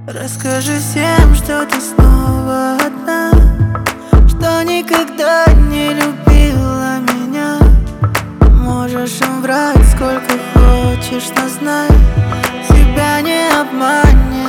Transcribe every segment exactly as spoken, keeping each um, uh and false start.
Расскажи всем, что ты снова одна, что никогда не любила меня. Можешь им врать сколько хочешь, но знай, себя не обманешь.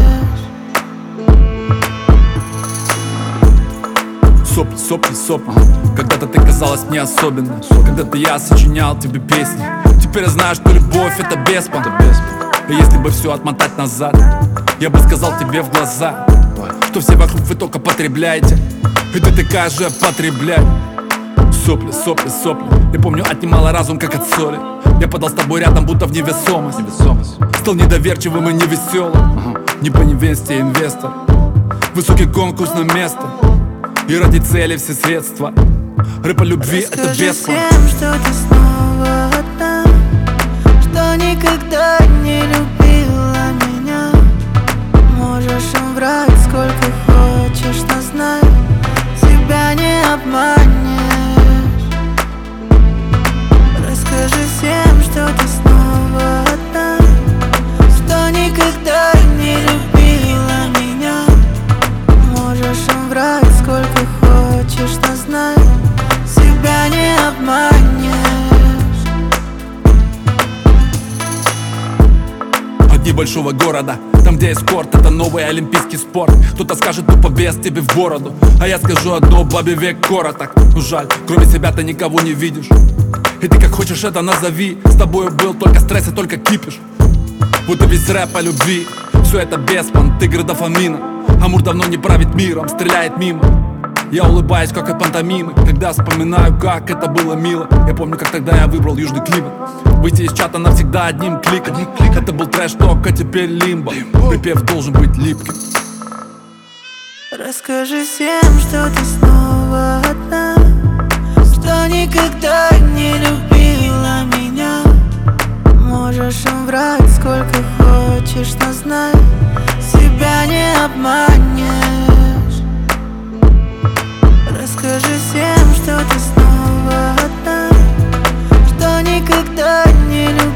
Сопли, сопли, сопли. Когда-то ты казалась мне особенной, когда-то я сочинял тебе песни. Теперь я знаю, что любовь — это беспон. И если бы все отмотать назад, я бы сказал тебе в глаза, что все вокруг вы только потребляете, и ты такая же потребляй. Сопли, сопли, сопли. Я помню, отнимала разум, как от соли. Я падал с тобой рядом, будто в невесомость. Стал недоверчивым и невеселым, не по невесте инвестор. Высокий конкурс на место, и ради цели все средства. Рэп о любви — это беспон. Всем, что ты снова одна, что никогда не любила меня. Можешь им врать сколько хочешь, но знай, себя не обманешь. Расскажи всем, что ты снова одна, что никогда не любила меня. Можешь им врать сколько хочешь, но знай, себя не обманешь. Одни большого города, там где эскорт — это новый олимпийский спорт. Кто-то скажет тупо вес тебе в бороду, а я скажу одно: бабе век короток. Ну жаль, кроме себя ты никого не видишь, и ты как хочешь это назови. С тобою был только стресс и только кипиш. Вот и весь рэп о любви, все это беспон, игры дофамина. Амур давно не правит миром, стреляет мимо. Я улыбаюсь, как от пантомимы, когда вспоминаю, как это было мило. Я помню, как тогда я выбрал южный климат. Выйти из чата навсегда одним кликом. Это был трэш-ток, а теперь лимбо. Припев должен быть липким. Расскажи всем, что ты снова одна, что никогда не любила меня. Можешь им врать сколько хочешь, но знай, себя не обманешь. Расскажи всем, что ты снова одна, что никогда не любила